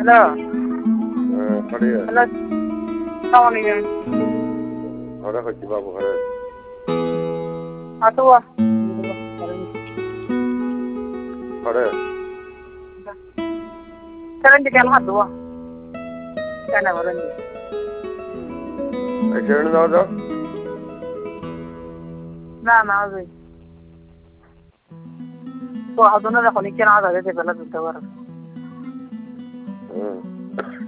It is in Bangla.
Hello Kariya. হ্যালো আসসালামু আলাইকুম Hora hoji babu hore. আতুয়া Hore. Serenci কেন হাতুয়া কেন বলেন Aishwarya daw daw. না না ওই তো হাতুনা যখন কেন আদা যেতে পেলা দিতে পারে